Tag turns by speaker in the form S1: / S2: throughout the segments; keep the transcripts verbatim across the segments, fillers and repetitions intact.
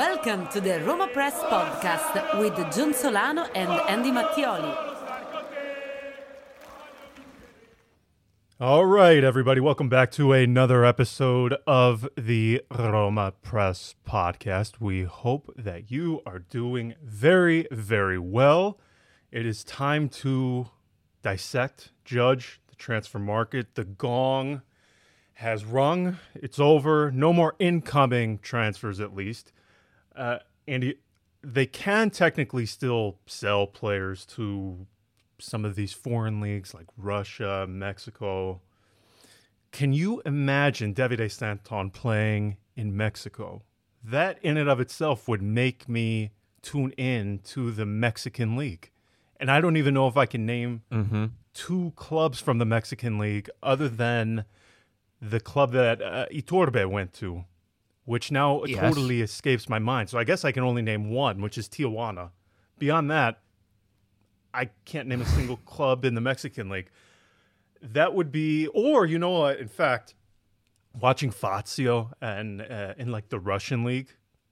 S1: Welcome to the Roma Press podcast with John Solano and Andy Mattioli.
S2: All right, everybody, welcome back to another episode of the Roma Press podcast. We hope that you are doing very, very well. It is time to dissect, judge the transfer market. The gong has rung. It's over. No more incoming transfers, at least. Uh, Andy, they can technically still sell players to some of these foreign leagues like Russia, Mexico. Can you imagine Davide Stanton playing in Mexico? That in and of itself would make me tune in to the Mexican League. And I don't even know if I can name
S3: Mm-hmm.
S2: two clubs from the Mexican League other than the club that uh, Iturbe went to, which now
S3: Yes.
S2: totally escapes my mind. So I guess I can only name one, which is Tijuana. Beyond that, I can't name a single club in the Mexican League. That would be, or you know what? In fact, watching Fazio and uh, in like the Russian league,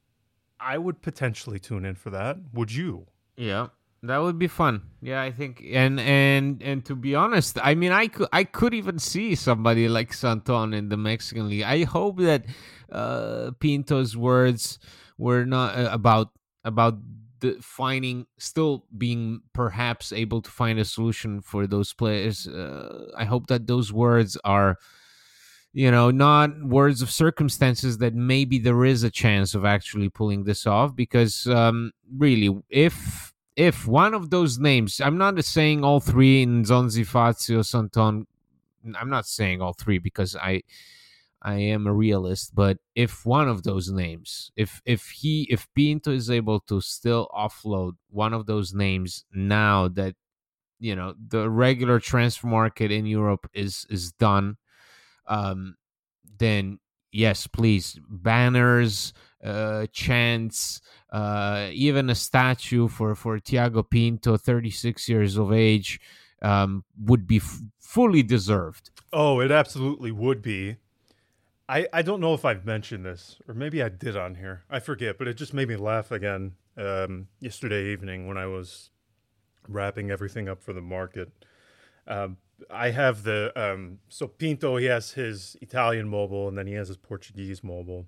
S2: I would potentially tune in for that. Would you?
S3: Yeah, that would be fun. Yeah, I think, and and and to be honest, I mean, I could I could even see somebody like Santon in the Mexican League. I hope that uh, Pinto's words were not uh, about about the finding, still being perhaps able to find a solution for those players. Uh, I hope that those words are, you know, not words of circumstances, that maybe there is a chance of actually pulling this off. Because um, really, if if one of those names, I'm not saying all three, Nzonzi, Fazio, Santon, I'm not saying all three because I I am a realist, but if one of those names, if if he if Pinto is able to still offload one of those names now that, you know, the regular transfer market in Europe is is done, um, then yes, please, banners, uh, chants, uh, even a statue for for Thiago Pinto, thirty-six years of age, um, would be f- fully deserved.
S2: Oh, it absolutely would be. I, I don't know if I've mentioned this, or maybe I did on here. I forget, but it just made me laugh again um, yesterday evening when I was wrapping everything up for the market. Um, I have the, um, so Pinto, he has his Italian mobile, and then he has his Portuguese mobile.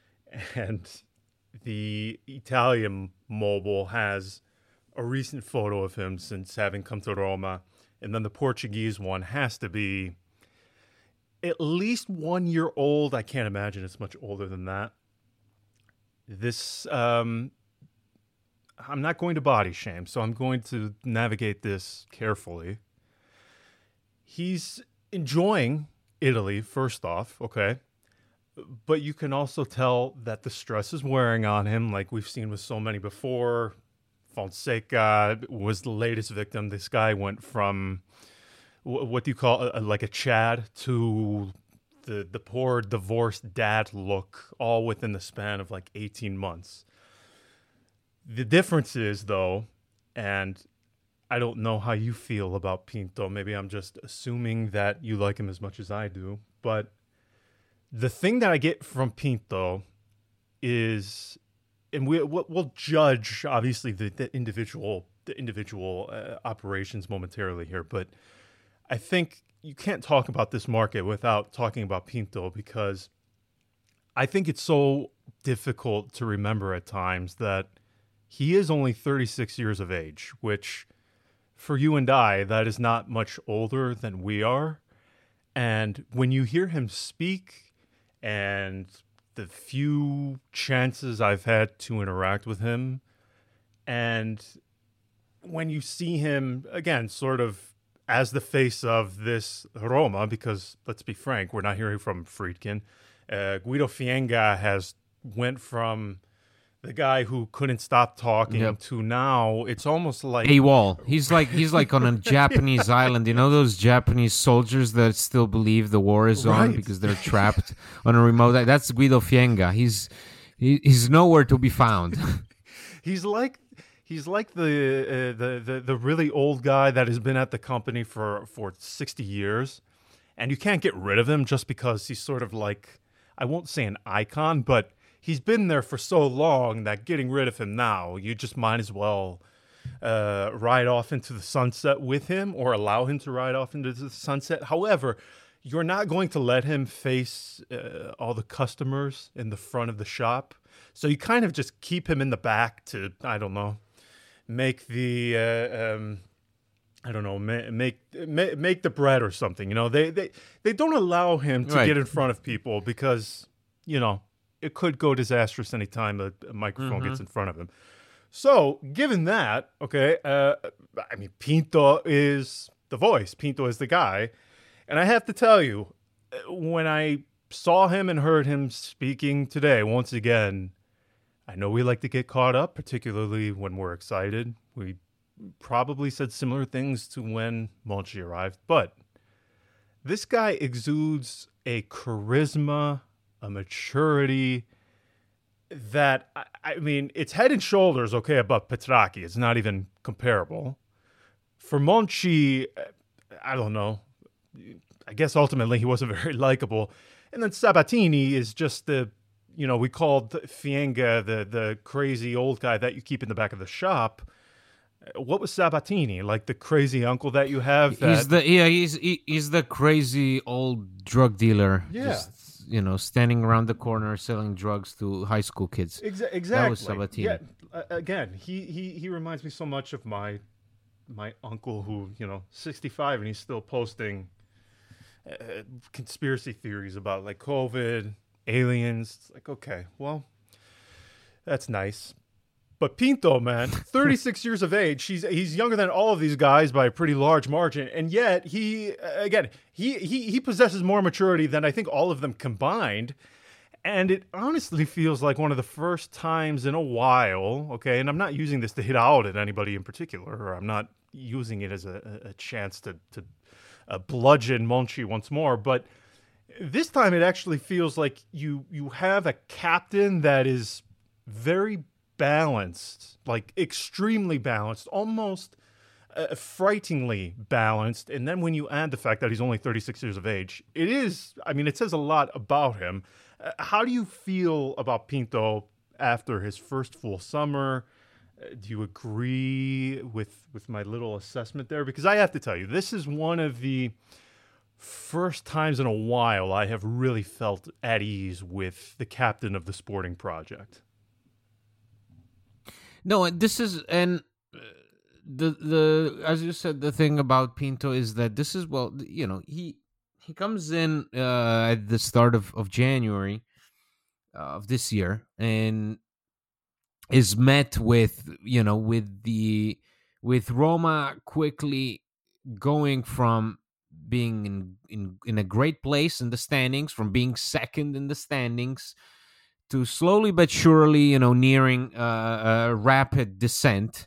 S2: And the Italian mobile has a recent photo of him since having come to Roma. And then the Portuguese one has to be at least one year old. I can't imagine it's much older than that. This, um, I'm not going to body shame, so I'm going to navigate this carefully. He's enjoying Italy, first off, okay? But you can also tell that the stress is wearing on him, like we've seen with so many before. Fonseca was the latest victim. This guy went from what do you call it, like a Chad to the the poor divorced dad look, all within the span of like eighteen months. The difference is, though, and I don't know how you feel about Pinto. Maybe I'm just assuming that you like him as much as I do. But the thing that I get from Pinto is, and we, we'll, we'll judge, obviously, the, the individual the individual uh, operations momentarily here, but I think you can't talk about this market without talking about Pinto, because I think it's so difficult to remember at times that he is only thirty-six years of age, which for you and I, that is not much older than we are. And when you hear him speak, and the few chances I've had to interact with him, and when you see him, again, sort of as the face of this Roma, because let's be frank, we're not hearing from Friedkin. Uh, Guido Fienga has went from the guy who couldn't stop talking
S3: Yep.
S2: to now it's almost like
S3: AWOL. He's like he's like on a Japanese island. You know those Japanese soldiers that still believe the war is on
S2: Right.
S3: because they're trapped on a remote. That's Guido Fienga. He's he, he's nowhere to be found.
S2: he's like he's like the, uh, the the the really old guy that has been at the company for for sixty years, and you can't get rid of him just because he's sort of like, I won't say an icon, but he's been there for so long that getting rid of him now, you just might as well uh, ride off into the sunset with him or allow him to ride off into the sunset. However, you're not going to let him face uh, all the customers in the front of the shop. So you kind of just keep him in the back to, I don't know, make the, uh, um, I don't know, make, make make the bread or something. You know, they they, they don't allow him to
S3: Right.
S2: get in front of people because, you know, it could go disastrous anytime a, a microphone
S3: Mm-hmm.
S2: gets in front of him. So, given that, okay, uh, I mean, Pinto is the voice. Pinto is the guy. And I have to tell you, when I saw him and heard him speaking today, once again, I know we like to get caught up, particularly when we're excited. We probably said similar things to when Monchi arrived, but this guy exudes a charisma, a maturity that, I, I mean, it's head and shoulders, okay, above Petracchi. It's not even comparable. For Monchi, I don't know. I guess ultimately he wasn't very likable. And then Sabatini is just the, you know, we called Fienga the, the crazy old guy that you keep in the back of the shop. What was Sabatini? Like the crazy uncle that you have? That,
S3: He's the yeah. He's he, he's the crazy old drug dealer.
S2: Yeah.
S3: Just, you know, standing around the corner selling drugs to high school kids.
S2: Exa- exactly.
S3: That was Sabatini.
S2: Yeah, uh, again, he, he he reminds me so much of my my uncle who, you know, sixty-five and he's still posting uh, conspiracy theories about like COVID, aliens. It's like, okay, well, that's nice. But Pinto, man, thirty-six years of age, he's he's younger than all of these guys by a pretty large margin, and yet he again he he he possesses more maturity than I think all of them combined. And it honestly feels like one of the first times in a while, okay, and I'm not using this to hit out at anybody in particular, or I'm not using it as a, a chance to, to uh, bludgeon Monchi once more, but this time it actually feels like you you have a captain that is very balanced, like extremely balanced, almost uh, frighteningly balanced. And then when you add the fact that he's only thirty-six years of age, it is, I mean, it says a lot about him. Uh, how do you feel about Pinto after his first full summer? Uh, do you agree with, with my little assessment there? Because I have to tell you, this is one of the first times in a while I have really felt at ease with the captain of the sporting project.
S3: No, and this is and uh, the the as you said, the thing about Pinto is that this is well, you know, he he comes in uh, at the start of of January uh, of this year and is met with you know with the with Roma quickly going from being in in in a great place in the standings, from being second in the standings, to slowly but surely, you know, nearing uh, a rapid descent,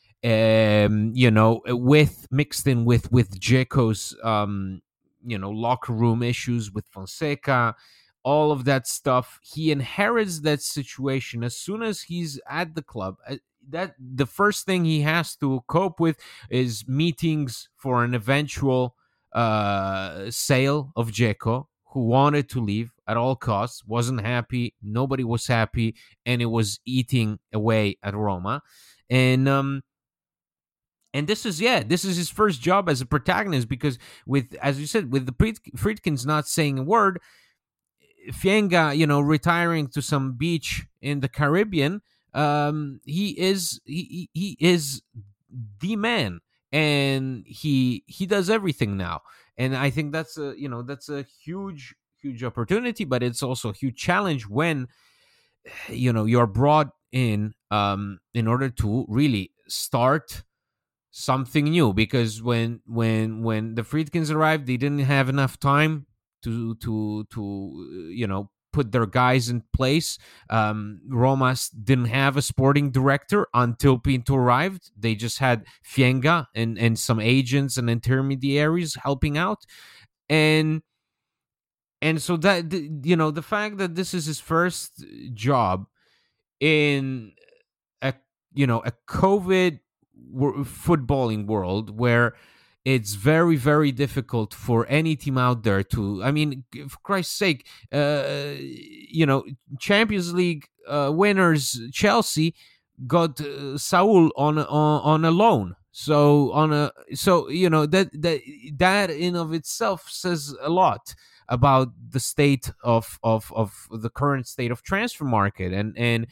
S3: um, you know, with mixed in with with Dzeko's, um, you know, locker room issues with Fonseca, all of that stuff. He inherits that situation as soon as he's at the club. Uh, That the first thing he has to cope with is meetings for an eventual uh, sale of Dzeko, who wanted to leave at all costs, wasn't happy, nobody was happy, and it was eating away at Roma. And um and this is yeah, this is his first job as a protagonist, because with, as you said, with the Friedkins not saying a word, Fienga, you know, retiring to some beach in the Caribbean, um, he is he he is the man, and he he does everything now. And I think that's a you know that's a huge huge opportunity, but it's also a huge challenge when you know you're brought in um, in order to really start something new. Because when when when the Friedkins arrived, they didn't have enough time to to to you know put their guys in place. Um, Roma didn't have a sporting director until Pinto arrived. They just had Fienga and and some agents and intermediaries helping out, and and so that you know the fact that this is his first job in a you know a COVID wor- footballing world where it's very, very difficult for any team out there to, I mean, for Christ's sake, uh, you know, Champions League uh, winners Chelsea got uh, Saul on, on on a loan. So on a so you know that that that in of itself says a lot about the state of of of the current state of transfer market. And and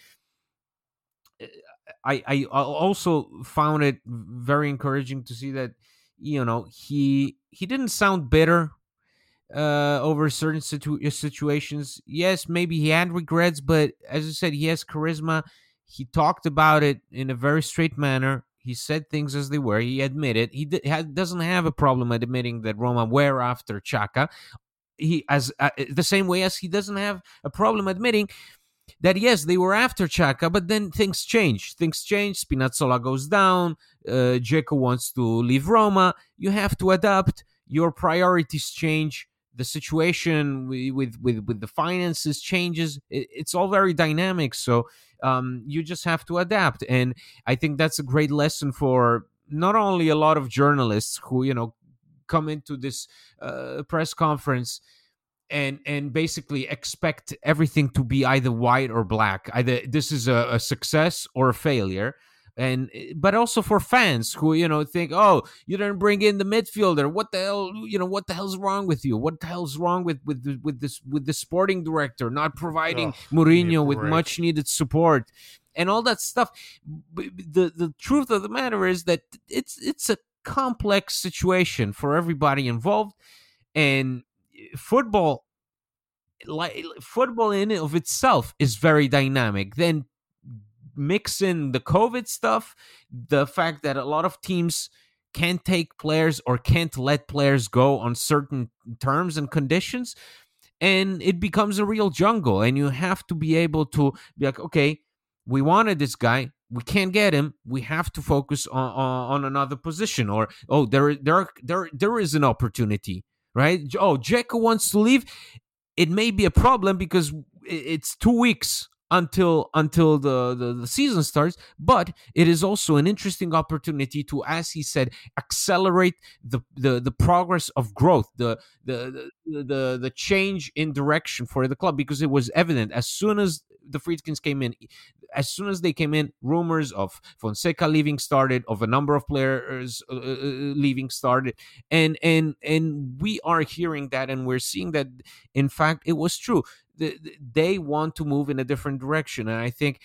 S3: I I also found it very encouraging to see that, you know, he he didn't sound bitter uh, over certain situ- situations. Yes, maybe he had regrets, but as I said, he has charisma. He talked about it in a very straight manner. He said things as they were. He admitted he d- ha- doesn't have a problem admitting that Roma were after Xhaka. He as uh, the same way as he doesn't have a problem admitting that yes, they were after Xhaka, but then things change. Things change. Spinazzola goes down. Uh, Dzeko wants to leave Roma. You have to adapt. Your priorities change. The situation with with with the finances changes. It, it's all very dynamic. So um, you just have to adapt. And I think that's a great lesson for not only a lot of journalists who, you know, come into this uh, press conference and and basically expect everything to be either white or black. Either this is a, a success or a failure. And but also for fans who, you know, think, oh, you didn't bring in the midfielder. What the hell, you know, what the hell's wrong with you? What the hell's wrong with with with this with the sporting director not providing
S2: Ugh,
S3: Mourinho with
S2: break.
S3: much needed support and all that stuff? The the truth of the matter is that it's it's a complex situation for everybody involved, and football, like football in and of itself, is very dynamic. Then mix in the COVID stuff, the fact that a lot of teams can't take players or can't let players go on certain terms and conditions, and it becomes a real jungle. And you have to be able to be like, okay, we wanted this guy, we can't get him, we have to focus on, on, on another position. Or oh, there there there there is an opportunity, right? Oh, Dzeko wants to leave. It may be a problem because it's two weeks until until the, the, the season starts, but it is also an interesting opportunity to, as he said, accelerate the the, the progress of growth, the, the the the the change in direction for the club, because it was evident as soon as the Friedkins came in, as soon as they came in, rumors of Fonseca leaving started, of a number of players uh, leaving started, and and and we are hearing that, and we're seeing that in fact it was true. They want to move in a different direction. And I think,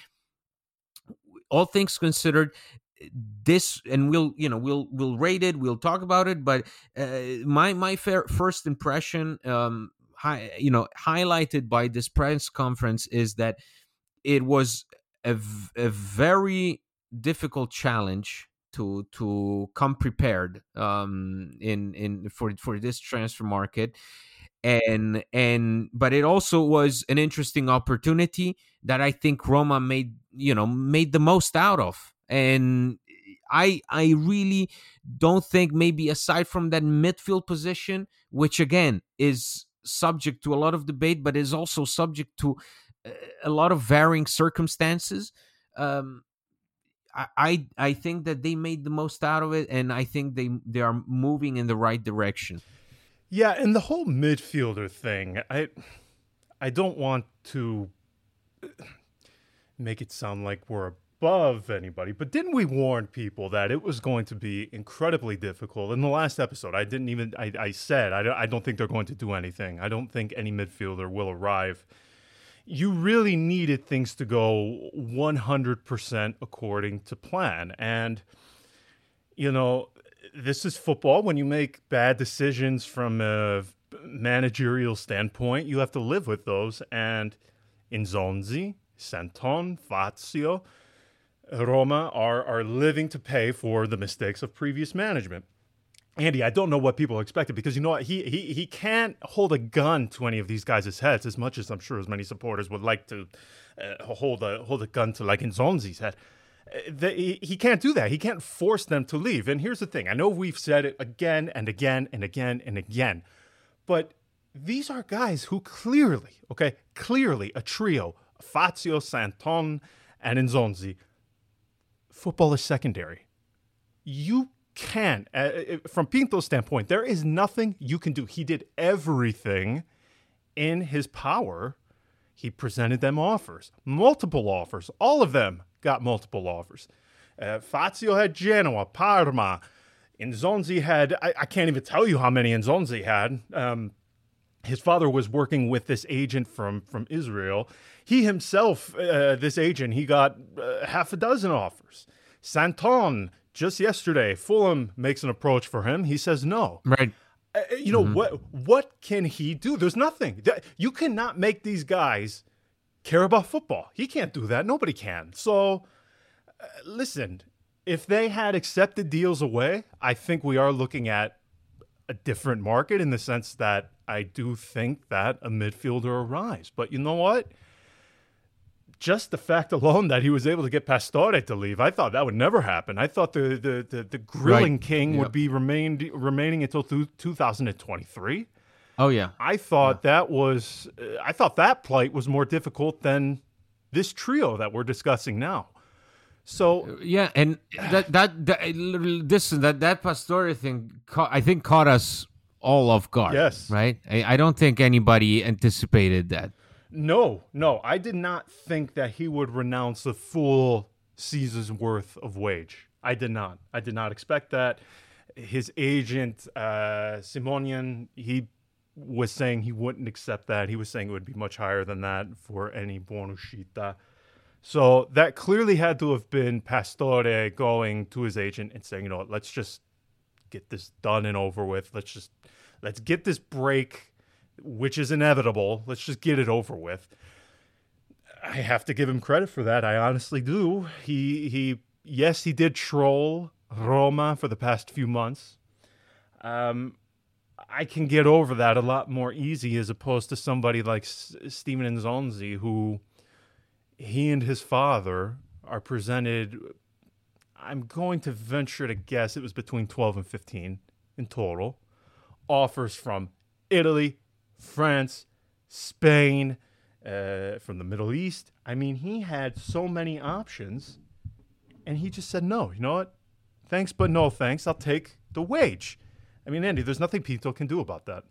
S3: all things considered, this, and we'll, you know, we'll we'll rate it, we'll talk about it, but uh, my my fair, first impression, um, hi, you know, highlighted by this press conference is that it was a, a very difficult challenge to to come prepared um, in in for for this transfer market. And and but it also was an interesting opportunity that I think Roma made, you know, made the most out of. And I I really don't think, maybe aside from that midfield position, which again is subject to a lot of debate, but is also subject to a lot of varying circumstances. Um, I, I I think that they made the most out of it, and I think they they are moving in the right direction.
S2: Yeah, and the whole midfielder thing, I I don't want to make it sound like we're above anybody, but didn't we warn people that it was going to be incredibly difficult? In the last episode, I didn't even, I, I said, I don't, I don't think they're going to do anything. I don't think any midfielder will arrive. You really needed things to go one hundred percent according to plan. And, you know, this is football. When you make bad decisions from a managerial standpoint, you have to live with those. And Nzonzi, Santon, Fazio, Roma are are living to pay for the mistakes of previous management. Andy, I don't know what people expected, because you know what? He he he can't hold a gun to any of these guys' heads, as much as I'm sure as many supporters would like to uh, hold a hold a gun to like Nzonzi's head. The, he, he can't do that. He can't force them to leave. And here's the thing. I know we've said it again and again and again and again, but these are guys who clearly, okay, clearly a trio, Fazio, Santon, and Nzonzi, football is secondary. You can't. Uh, from Pinto's standpoint, there is nothing you can do. He did everything in his power. He presented them offers, multiple offers. All of them got multiple offers. Uh, Fazio had Genoa, Parma. Nzonzi had, I, I can't even tell you how many Nzonzi had. Um, his father was working with this agent from, from Israel. He himself, uh, this agent, he got uh, half a dozen offers. Santon, just yesterday, Fulham makes an approach for him. He says no.
S3: Right.
S2: Uh, you know,
S3: Mm-hmm.
S2: what what can he do? There's nothing. You cannot make these guys care about football. He can't do that. Nobody can. So, uh, listen, if they had accepted deals away, I think we are looking at a different market in the sense that I do think that a midfielder arrives. But you know what? Just the fact alone that he was able to get Pastore to leave, I thought that would never happen. I thought the the the, the grilling
S3: Right.
S2: king
S3: Yep.
S2: would be remained remaining until th- two thousand twenty-three.
S3: Oh yeah.
S2: I thought that was uh, I thought that plight was more difficult than this trio that we're discussing now. So
S3: Yeah, and that that, that this that that Pastore thing, ca- I think, caught us all off guard.
S2: Yes.
S3: Right. I, I don't think anybody anticipated that.
S2: no, no, I did not think that he would renounce a full season's worth of wage. I did not. I did not expect that. His agent, uh, Simonian, he was saying he wouldn't accept that. He was saying it would be much higher than that for any bonuscita. So that clearly had to have been Pastore going to his agent and saying, you know what, let's just get this done and over with. Let's just, let's get this break, which is inevitable. Let's just get it over with. I have to give him credit for that. I honestly do. He, he, yes, he did troll Roma for the past few months. Um, I can get over that a lot more easy as opposed to somebody like S- Steven Nzonzi, who he and his father are presented. I'm going to venture to guess it was between twelve and fifteen in total. Offers from Italy, France, Spain, uh, from the Middle East. I mean, he had so many options, and he just said, no, you know what? Thanks, but no thanks. I'll take the wage. I mean, Andy, there's nothing Pinto can do about that.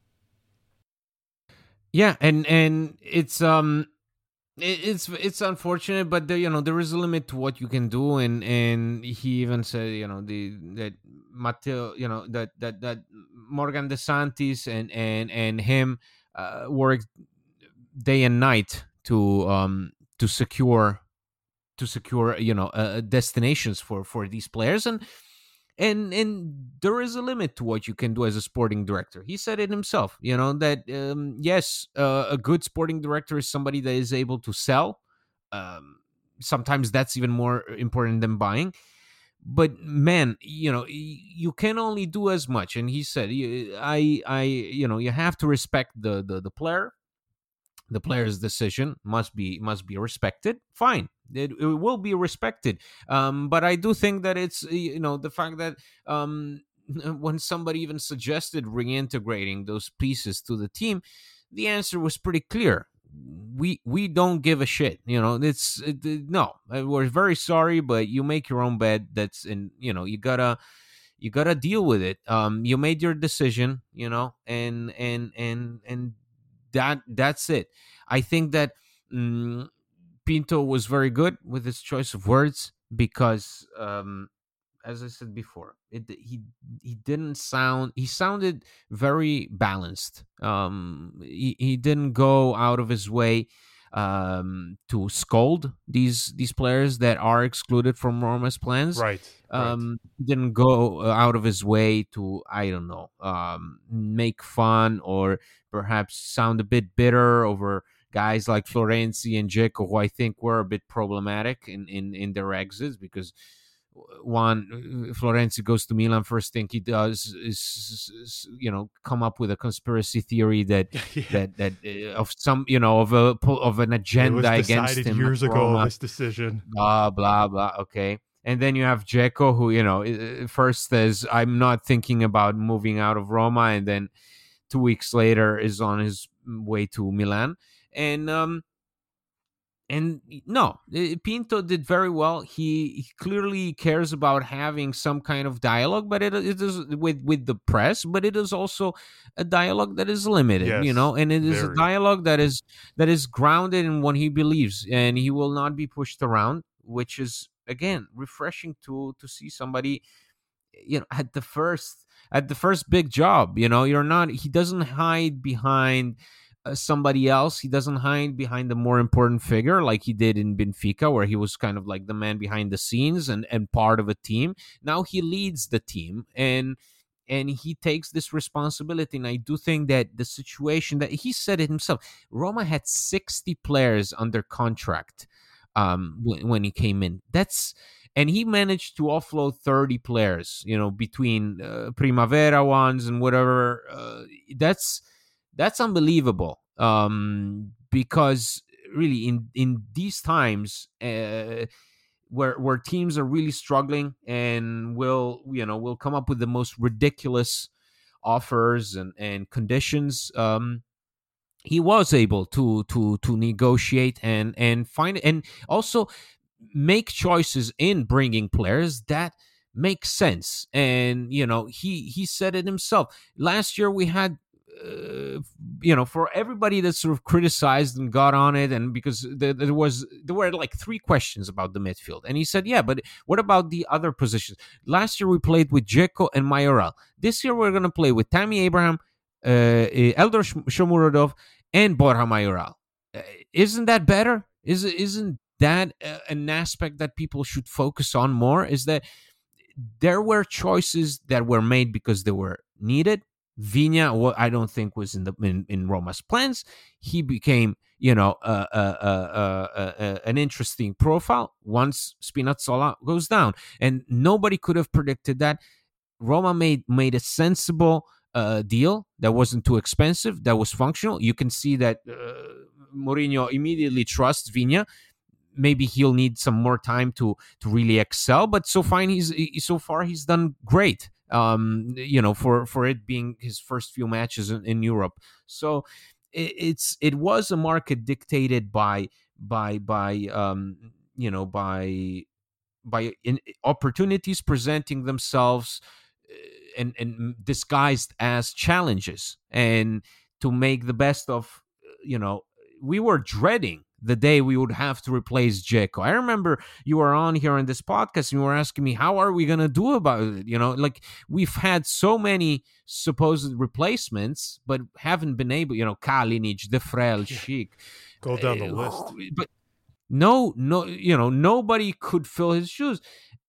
S3: Yeah, and and it's um, it, it's it's unfortunate, but there, you know, there is a limit to what you can do, and and he even said, you know, the that Matteo, you know, that that that Morgan DeSantis and and and him uh, worked day and night to um to secure to secure you know uh, destinations for for these players, and and and there is a limit to what you can do as a sporting director. He said it himself, you know, that um, yes, uh, a good sporting director is somebody that is able to sell. Um, sometimes that's even more important than buying. But man, you know, you can only do as much. And he said, I, I, you know, you have to respect the the, the player. The player's decision must be must be respected. Fine, it, it will be respected. Um, but I do think that it's, you know, the fact that um, when somebody even suggested reintegrating those pieces to the team, the answer was pretty clear. We we don't give a shit. You know, it's it, it, no. We're very sorry, but you make your own bed. That's in. You know, you gotta you gotta deal with it. Um, you made your decision. You know, and and and and. That that's it. I think that um, Pinto was very good with his choice of words because, um, as I said before, it, he he didn't sound. He sounded very balanced. Um, he he didn't go out of his way um, to scold these these players that are excluded from Roma's plans.
S2: Right.
S3: Um, right. Didn't go out of his way to, I don't know, um, make fun or perhaps sound a bit bitter over guys like Florenzi and Dzeko, who I think were a bit problematic in, in, in their exits, because one, Florenzi goes to Milan, first thing he does is, is you know, come up with a conspiracy theory that yeah. that that uh, of some, you know, of a of an agenda
S2: it was
S3: against him
S2: years ago. This decision,
S3: blah blah blah. Okay. And then you have Dzeko, who, you know, first says, I'm not thinking about moving out of Roma. And then two weeks later is on his way to Milan. And um, and no, eh, Pinto did very well. He, he clearly cares about having some kind of dialogue, but it, it is with with the press. But it is also a dialogue that is limited, you know,
S2: Yes,
S3: and it is a
S2: very.
S3: dialogue that is that is grounded in what he believes, and he will not be pushed around, which is again refreshing to to see somebody, you know, at the first at the first big job. You know, you're not. He doesn't hide behind uh, somebody else. He doesn't hide behind a more important figure like he did in Benfica, where he was kind of like the man behind the scenes and, and part of a team. Now he leads the team and and he takes this responsibility. And I do think that the situation that he said it himself, Roma had sixty players under contract um, when, when he came in. That's and he managed to offload thirty players, you know, between uh, Primavera ones and whatever. Uh, that's that's unbelievable, um, because really in in these times uh, where where teams are really struggling and will you know will come up with the most ridiculous offers and and conditions. Um, he was able to to to negotiate and and find and also make choices in bringing players that make sense. And you know he he said it himself. Last year we had uh, you know for everybody that sort of criticized and got on it, and because there, there was there were like three questions about the midfield, and he said, yeah, but what about the other positions? Last year we played with Dzeko and Mayoral. This year we're going to play with Tammy Abraham, uh, Eldor Shomurodov, and Borja Mayoral. Uh, isn't that better? Is isn't that uh, an aspect that people should focus on more? Is that there were choices that were made because they were needed. Vigna, well, I don't think was in the in, in Roma's plans. He became, you know, uh, uh, uh, uh, uh, an interesting profile once Spinazzola goes down, and nobody could have predicted that. Roma made made a sensible uh, deal that wasn't too expensive, that was functional. You can see that uh, Mourinho immediately trusts Vigna. Maybe he'll need some more time to to really excel, but so far he's so far he's done great. Um, you know, for for it being his first few matches in, in Europe. So it, it's it was a market dictated by by by um, you know by by in, opportunities presenting themselves and and disguised as challenges, and to make the best of, you know, we were dreading the day we would have to replace Dzeko. I remember you were on here on this podcast and you were asking me, how are we going to do about it? You know, like we've had so many supposed replacements, but haven't been able, you know, Kalinic, De Frel, Schick.
S2: Go down the
S3: uh,
S2: list.
S3: But no, no, you know, nobody could fill his shoes.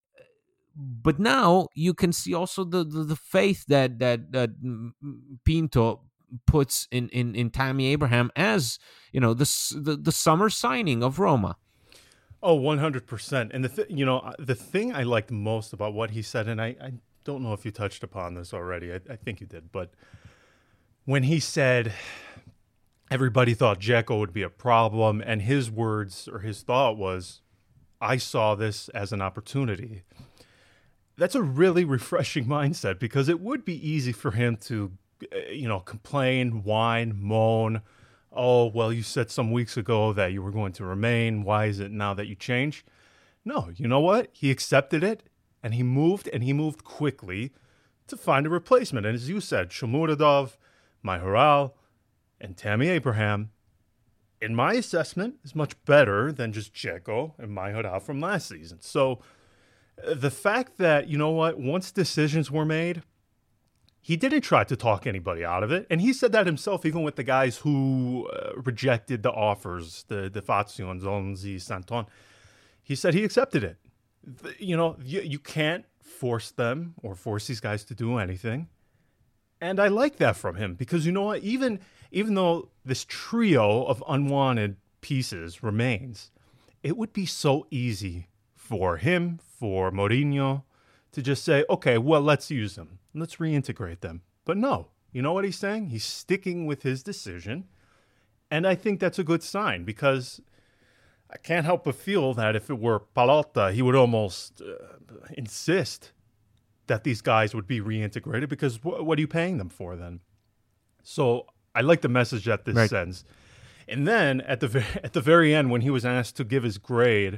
S3: But now you can see also the, the, the faith that, that, that Pinto puts in, in, in Tammy Abraham as, you know, the, the the summer signing of Roma.
S2: Oh, one hundred percent. And the th- you know, the thing I liked most about what he said, and I, I don't know if you touched upon this already, I, I think you did, but when he said everybody thought Dzeko would be a problem, and his words or his thought was, I saw this as an opportunity. That's a really refreshing mindset, because it would be easy for him to, you know, complain, whine, moan. Oh, well, you said some weeks ago that you were going to remain. Why is it now that you change? No, you know what? He accepted it, and he moved, and he moved quickly to find a replacement. And as you said, Shomurodov, Mayoral, and Tammy Abraham, in my assessment, is much better than just Dzeko and Mayoral from last season. So the fact that, you know what, once decisions were made, he didn't try to talk anybody out of it. And he said that himself, even with the guys who uh, rejected the offers, the, the Fazio and Zonzi, Santon. He said he accepted it. The, you know, you, you can't force them or force these guys to do anything. And I like that from him, because, you know what, even, even though this trio of unwanted pieces remains, it would be so easy for him, for Mourinho, to just say, okay, well, let's use them. Let's reintegrate them. But no, you know what he's saying? He's sticking with his decision. And I think that's a good sign, because I can't help but feel that if it were Pallotta, he would almost uh, insist that these guys would be reintegrated, because wh- what are you paying them for then? So I like the message that this
S3: Right.
S2: sends. And then at the ve- at the very end, when he was asked to give his grade,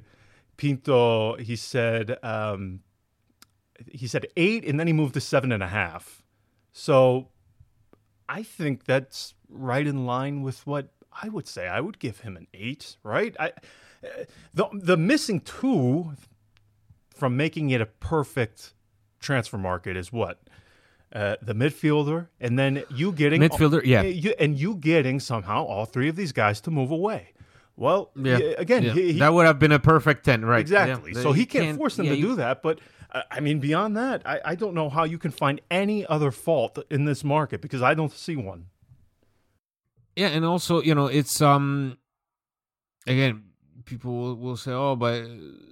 S2: Pinto he said um, he said eight, and then he moved to seven and a half. So I think that's right in line with what I would say. I would give him an eight, right? I the the missing two from making it a perfect transfer market is what? Uh, the midfielder, and then you getting
S3: midfielder, yeah,
S2: you, and you getting somehow all three of these guys to move away. Well,
S3: yeah.
S2: y- again,
S3: yeah.
S2: He, he,
S3: that would have been a perfect ten, right?
S2: exactly.
S3: Yeah.
S2: So he can't,
S3: can't
S2: force them
S3: yeah,
S2: to
S3: you,
S2: do that. But uh, I mean, beyond that, I, I don't know how you can find any other fault in this market because I don't see one.
S3: Yeah, and also, you know, it's um, again, people will, will say, "Oh, but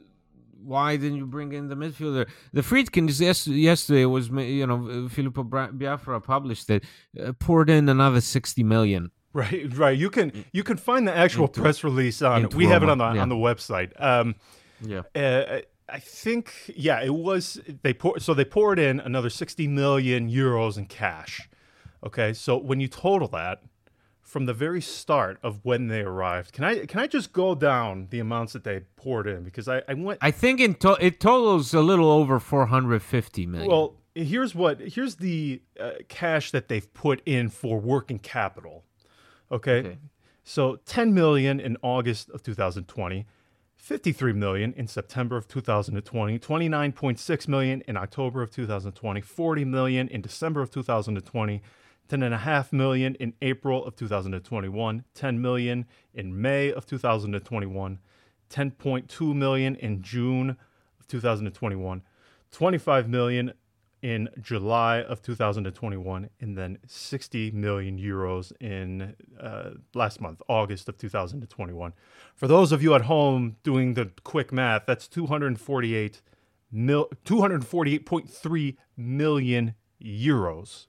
S3: why didn't you bring in the midfielder?" The Friedkins yes, yesterday was, you know, Filippo Biafra published it, uh, poured in another sixty million.
S2: Right, right. You can you can find the actual
S3: Into,
S2: press release on. We
S3: Roma,
S2: have it on the
S3: yeah.
S2: on the website. Um,
S3: yeah.
S2: Uh, I think, yeah, it was they pour, so they poured in another sixty million euros in cash. Okay, so when you total that from the very start of when they arrived, can I can I just go down the amounts that they poured in because I, I went.
S3: I think in to- it totals a little over four hundred fifty million.
S2: Well, here's what here's the uh, cash that they've put in for working capital. Okay,
S3: Okay.
S2: so ten million in August of two thousand twenty. fifty-three million in September of two thousand twenty, twenty-nine point six million in October of two thousand twenty, forty million in December of two thousand twenty, ten point five million in April of two thousand twenty-one, ten million in May of two thousand twenty-one, ten point two million in June of two thousand twenty-one, twenty-five million in July of two thousand twenty-one, and then sixty million euros in uh, last month, August of two thousand twenty-one. For those of you at home doing the quick math, that's two hundred forty-eight mil, two hundred forty-eight point three million euros.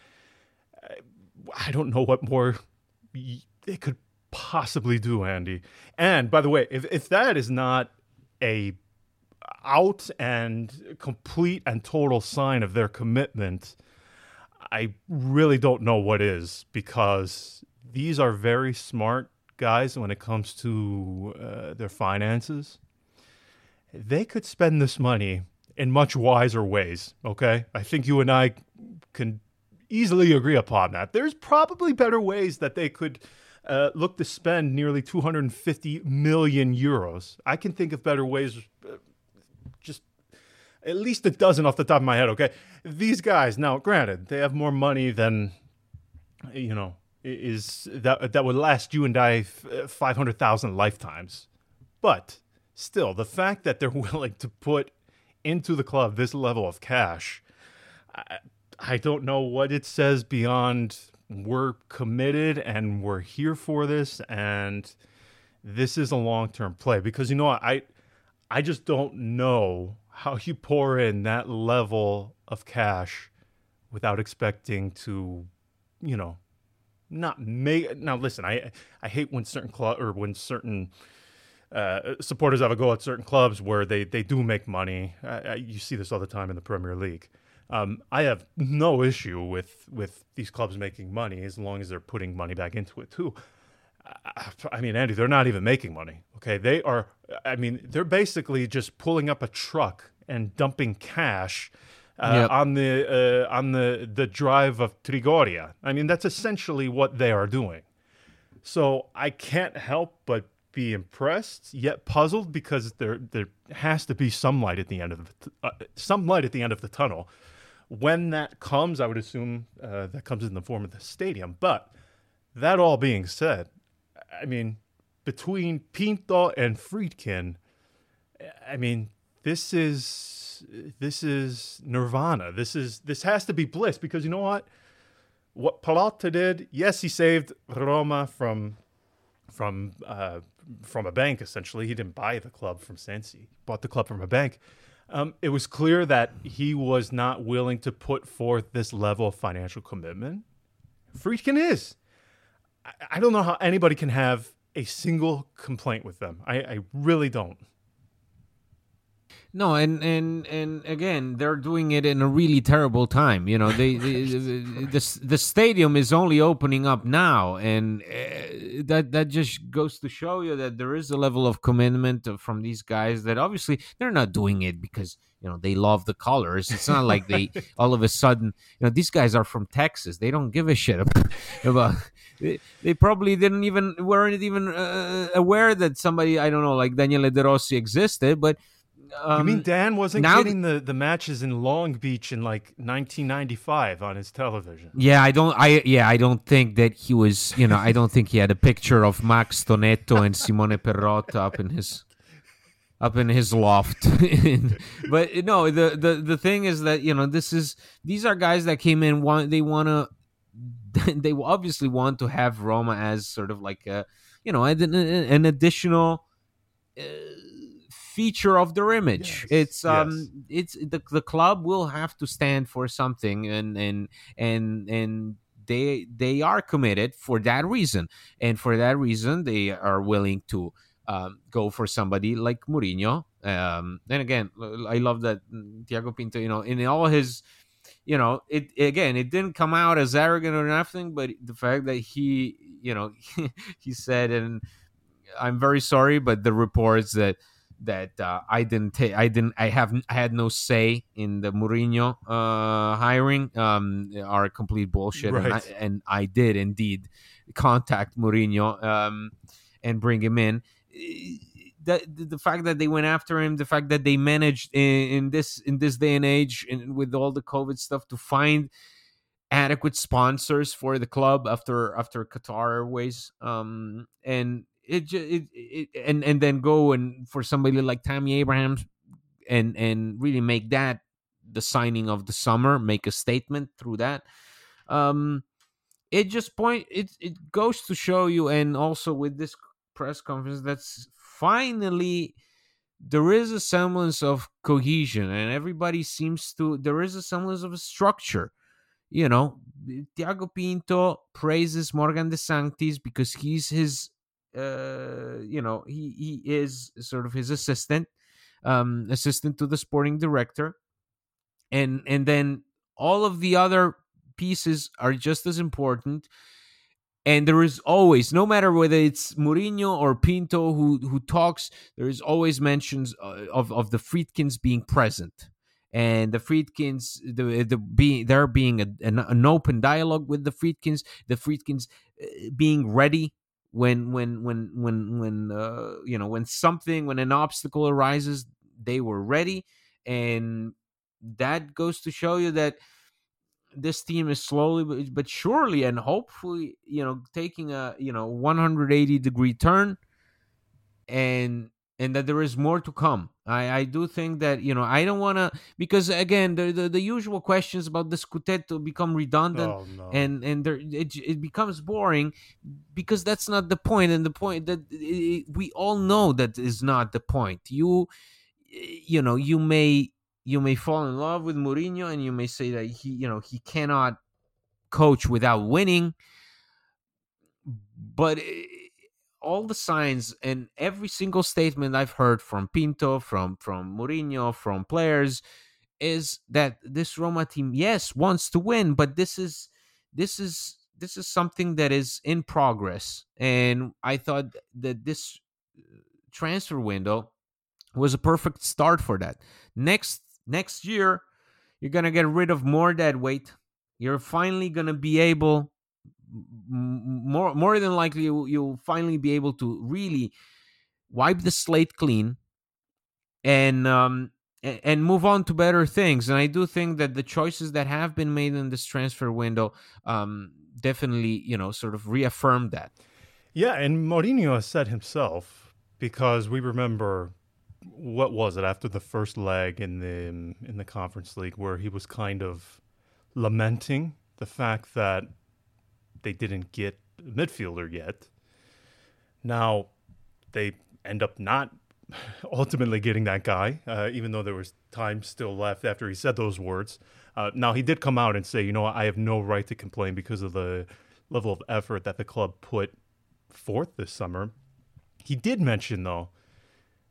S2: I don't know what more they could possibly do, Andy. And by the way, if, if that is not a out and complete and total sign of their commitment, I really don't know what is, because these are very smart guys when it comes to uh, their finances. They could spend this money in much wiser ways, okay? I think you and I can easily agree upon that. There's probably better ways that they could uh, look to spend nearly two hundred fifty million euros. I can think of better ways, uh, just at least a dozen off the top of my head, okay? These guys, now, granted, they have more money than, you know, is that that would last you and I five hundred thousand lifetimes. But still, the fact that they're willing to put into the club this level of cash, I, I don't know what it says beyond we're committed and we're here for this, and this is a long-term play. Because, you know what, I, I just don't know how you pour in that level of cash without expecting to, you know, not make. Now, listen, I I hate when certain club or when certain uh, supporters have a go at certain clubs where they, they do make money. I, I, you see this all the time in the Premier League. Um, I have no issue with, with these clubs making money as long as they're putting money back into it too. I, I mean, Andy, they're not even making money. Okay, they are. I mean, they're basically just pulling up a truck and dumping cash uh,
S3: Yep.
S2: on the uh, on the the drive of Trigoria. I mean, that's essentially what they are doing. So I can't help but be impressed, yet puzzled, because there there has to be some light at the end of the t- uh, some light at the end of the tunnel. When that comes, I would assume uh, that comes in the form of the stadium. But that all being said, I mean, between Pinto and Friedkin, I mean, this is this is nirvana. This is this has to be bliss, because you know what? What Pallotta did, yes, he saved Roma from from uh, from a bank. Essentially, he didn't buy the club from Sensi; he bought the club from a bank. Um, it was clear that he was not willing to put forth this level of financial commitment. Friedkin is. I, I don't know how anybody can have a single complaint with them. I, I really don't.
S3: No, and and and again, they're doing it in a really terrible time. You know, they, they the, the the stadium is only opening up now, and uh, that that just goes to show you that there is a level of commitment from these guys that obviously they're not doing it because you know they love the colors. It's not like they all of a sudden, you know, these guys are from Texas. They don't give a shit about. about they, they probably didn't even weren't even uh, aware that somebody I don't know like Daniele De Rossi existed, but. Um,
S2: you mean Dan wasn't
S3: now
S2: getting the, the matches in Long Beach in like nineteen ninety-five on his television?
S3: Yeah, I don't. I yeah, I don't think that he was. You know, I don't think he had a picture of Max Tonetto and Simone Perrotta up in his up in his loft. But no, the, the the thing is that you know this is these are guys that came in. Want they want to they obviously want to have Roma as sort of like a you know an, an additional. Uh, feature of their image.
S2: Yes,
S3: It's um
S2: yes.
S3: it's the the club will have to stand for something, and and and and they they are committed for that reason, and for that reason they are willing to um, go for somebody like Mourinho. Um, and again, I love that Thiago Pinto, you know, in all his, you know, it again, it didn't come out as arrogant or nothing, but the fact that he, you know, he said, and I'm very sorry, but the reports that that uh, I didn't take, I didn't, I have, I had no say in the Mourinho uh, hiring um, are complete bullshit,
S2: Right.
S3: and, I, and I did indeed contact Mourinho um, and bring him in. The, the fact that they went after him, the fact that they managed in, in this in this day and age, in, with all the COVID stuff, to find adequate sponsors for the club after after Qatar Airways, um, and it, ju- it, it and and then go and for somebody like Tammy Abrahams and and really make that the signing of the summer, make a statement through that. Um, it just point it it goes to show you, and also with this press conference, that's finally there is a semblance of cohesion, and everybody seems to there is a semblance of a structure. You know, Thiago Pinto praises Morgan De Sanctis because he's his, uh, you know, he, he is sort of his assistant, um, assistant to the sporting director. And, and then all of the other pieces are just as important. And there is always, no matter whether it's Mourinho or Pinto who, who talks, there is always mentions of, of the Friedkins being present. And the Friedkins, the, the being there being a, an, an open dialogue with the Friedkins, the Friedkins uh, being ready when when when when when uh, you know when something when an obstacle arises, they were ready, and that goes to show you that this team is slowly but, but surely and hopefully you know taking a you know one hundred eighty degree turn, and and that there is more to come. I, I do think that, you know, I don't want to, because again, the, the, the usual questions about the Scudetto become redundant,
S2: Oh, no.
S3: and, and there, it, it becomes boring, because that's not the point. And the point that it, we all know that is not the point. You, you know, you may, you may fall in love with Mourinho, and you may say that he, you know, he cannot coach without winning, but it, all the signs and every single statement I've heard from Pinto, from from Mourinho, from players, is that this Roma team, yes, wants to win, but this is this is this is something that is in progress. And I thought that this transfer window was a perfect start for that. Next next year, you're gonna get rid of more dead weight. You're finally gonna be able. More more than likely, you'll, you'll finally be able to really wipe the slate clean, and um and move on to better things. And I do think that the choices that have been made in this transfer window um definitely, you know, sort of reaffirm that.
S2: Yeah, and Mourinho has said himself, because we remember, what was it, after the first leg in the in the Conference League, where he was kind of lamenting the fact that they didn't get a midfielder yet. Now, they end up not ultimately getting that guy, uh, even though there was time still left after he said those words. Uh, now, he did come out and say, you know, I have no right to complain because of the level of effort that the club put forth this summer. He did mention, though,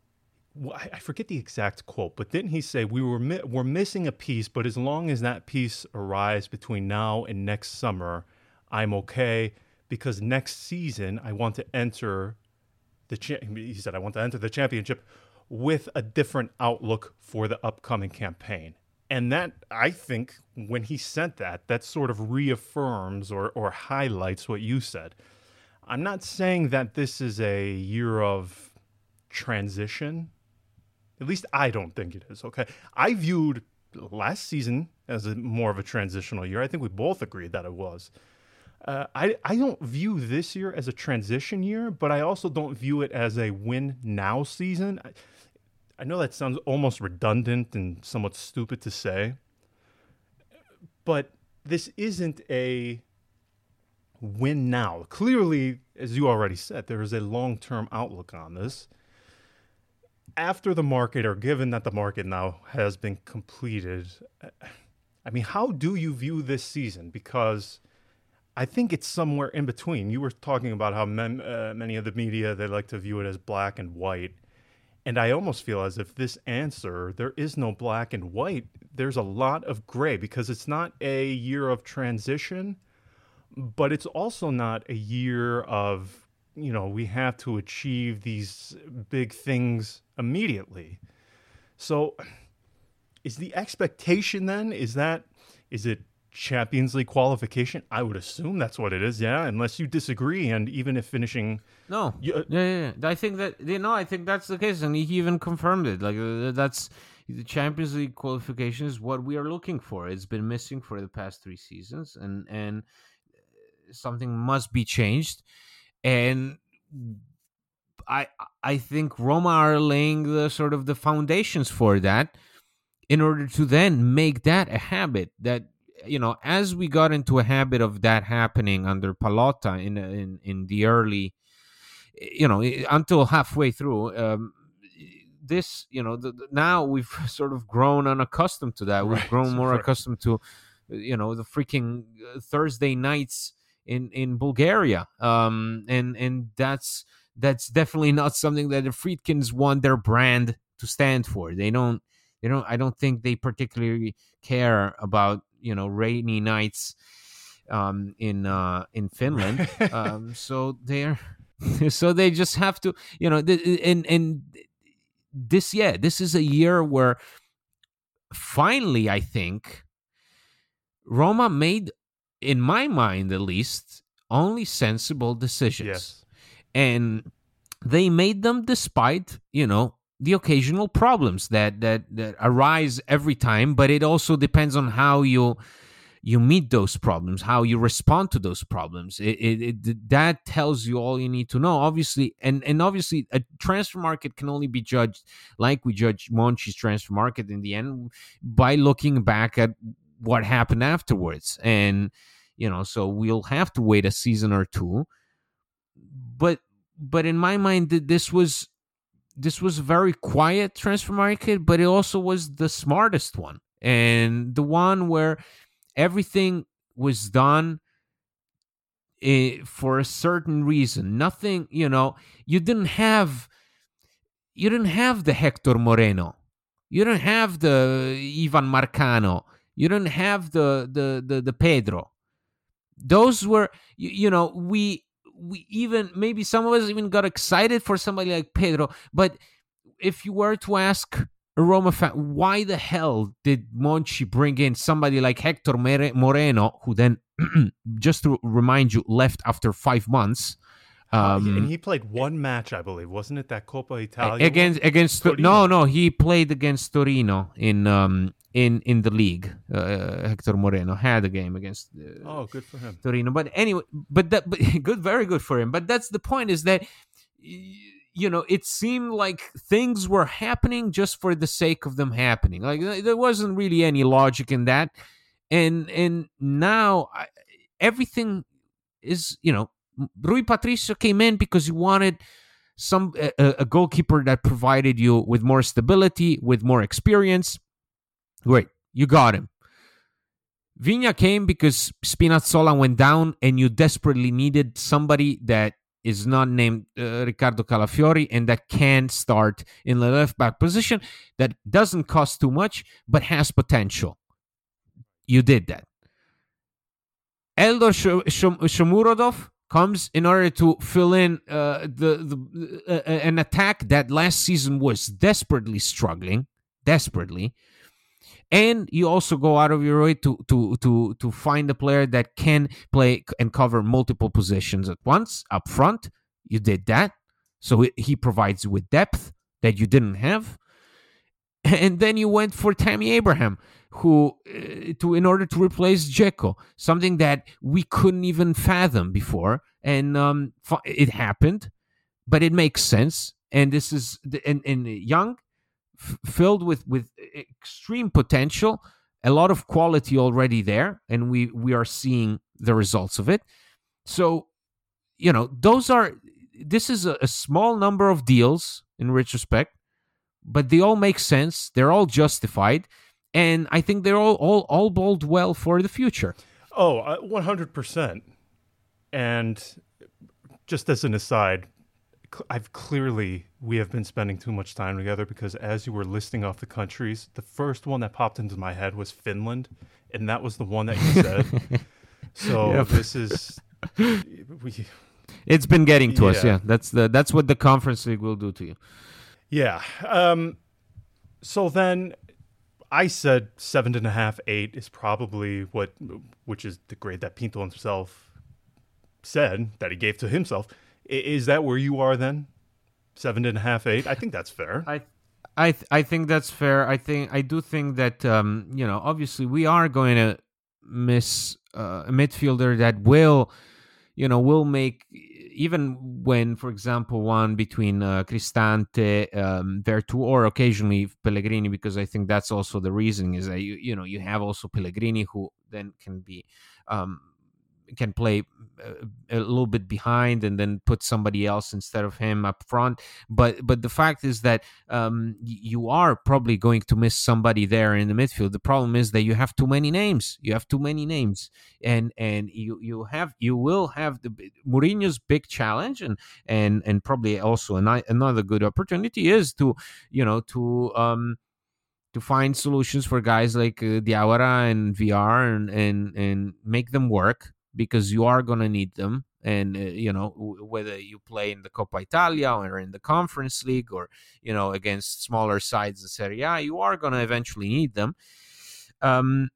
S2: I forget the exact quote, but didn't he say we were mi- we're missing a piece, but as long as that piece arrives between now and next summer, I'm okay because next season I want to enter the cha- he said I want to enter the championship with a different outlook for the upcoming campaign. And that, I think, when he sent that, that sort of reaffirms or or highlights what you said. I'm not saying that this is a year of transition. At least I don't think it is, okay? I viewed last season as a, more of a transitional year. I think we both agreed that it was. Uh, I, I don't view this year as a transition year, but I also don't view it as a win-now season. I, I know that sounds almost redundant and somewhat stupid to say, but this isn't a win now. Clearly, as you already said, there is a long-term outlook on this. After the market, or given that the market now has been completed, I mean, how do you view this season? Because I think it's somewhere in between. You were talking about how men, uh, many of the media, they like to view it as black and white. And I almost feel as if this answer, there is no black and white. There's a lot of gray because it's not a year of transition, but it's also not a year of, you know, we have to achieve these big things immediately. So is the expectation then, is that, is it Champions League qualification? I would assume that's what it is, yeah, unless you disagree. And even if finishing...
S3: No,
S2: you, uh,
S3: yeah, yeah, yeah, I think that, you know, I think that's the case. And he even confirmed it. Like, uh, that's, the Champions League qualification is what we are looking for. It's been missing for the past three seasons, and, and something must be changed. And I I think Roma are laying the sort of the foundations for that in order to then make that a habit. That, you know, as we got into a habit of that happening under Pallotta in in in the early, you know, until halfway through, um, this, you know, the, the, now we've sort of grown unaccustomed to that. We've
S2: right,
S3: grown more
S2: right.
S3: accustomed to, you know, the freaking Thursday nights in in Bulgaria, um, and and that's that's definitely not something that the Friedkins want their brand to stand for. They don't, they don't. I don't think they particularly care about, you know, rainy nights um, in uh, in Finland. um, so they're so they just have to, you know, and and this yeah, this is a year where finally I think Roma made, in my mind at least, only sensible decisions.
S2: Yes.
S3: And they made them despite, you know, the occasional problems that, that that arise every time, but it also depends on how you you meet those problems, how you respond to those problems. It, it, it that tells you all you need to know, obviously. And and obviously a transfer market can only be judged like we judge Monchi's transfer market in the end, by looking back at what happened afterwards. And, you know, so we'll have to wait a season or two. But but in my mind, this was this was a very quiet transfer market, but it also was the smartest one, and the one where everything was done uh, for a certain reason. Nothing, you know, you didn't have you didn't have the Hector Moreno, you didn't have the Ivan Marcano, you didn't have the the the, the Pedro. Those were, you, you know, we. We even, maybe some of us even got excited for somebody like Pedro. But if you were to ask a Roma fan, why the hell did Monchi bring in somebody like Hector Moreno, who then, just to remind you, left after five months?
S2: Um, and he played one match, I believe, wasn't it? That Coppa Italia
S3: against
S2: one?
S3: against
S2: Torino.
S3: no no he played against Torino in um in in the league. Uh, Hector Moreno had a game against uh,
S2: oh good for him
S3: Torino. But anyway, but that but good, very good for him. But that's the point, is that, you know, it seemed like things were happening just for the sake of them happening. Like, there wasn't really any logic in that. And and now I, everything is, you know, Rui Patricio came in because he wanted some a, a goalkeeper that provided you with more stability, with more experience. Great, you got him. Vigna came because Spinazzola went down, and you desperately needed somebody that is not named uh, Riccardo Calafiori and that can start in the left back position, that doesn't cost too much but has potential. You did that. Eldor Shomurodov comes in order to fill in uh, the, the uh, an attack that last season was desperately struggling, desperately. And you also go out of your way to to to to find a player that can play and cover multiple positions at once up front. You did that, so he provides you with depth that you didn't have. And then you went for Tammy Abraham, who uh, to in order to replace Dzeko, something that we couldn't even fathom before, and um, it happened, but it makes sense. And this is and and young, f- filled with with extreme potential, a lot of quality already there, and we we are seeing the results of it. So, you know, those are this is a, a small number of deals in retrospect, but they all make sense. They're all justified. And I think they're all, all, all bode well for the future.
S2: Oh, uh, one hundred percent. And just as an aside, I've clearly, we have been spending too much time together, because as you were listing off the countries, the first one that popped into my head was Finland. And that was the one that you said. So yep. This is... We,
S3: it's been getting to yeah. us, yeah. That's the that's what the Conference League will do to you.
S2: Yeah. Um, so then... I said seven and a half, eight is probably what, which is the grade that Pinto himself said that he gave to himself. Is that where you are then? Seven and a half, eight? I think that's fair.
S3: I, I, I think that's fair. I think I do think that um, you know, obviously we are going to miss uh, a midfielder that will, you know, will make. Even when, for example, one between uh, Cristante, um, Vertu, or occasionally Pellegrini, because I think that's also the reason is that you you know you have also Pellegrini who then can be um, can play a, a little bit behind and then put somebody else instead of him up front. But but the fact is that um, you are probably going to miss somebody there in the midfield. The problem is that you have too many names. You have too many names, and and you you have you will have the Mourinho's big challenge, and and and probably also an, another good opportunity is to you know to. Um, to find solutions for guys like uh, Diawara and V R and, and and make them work, because you are going to need them. And, uh, you know, w- whether you play in the Coppa Italia or in the Conference League or, you know, against smaller sides in Serie A, you are going to eventually need them. Um,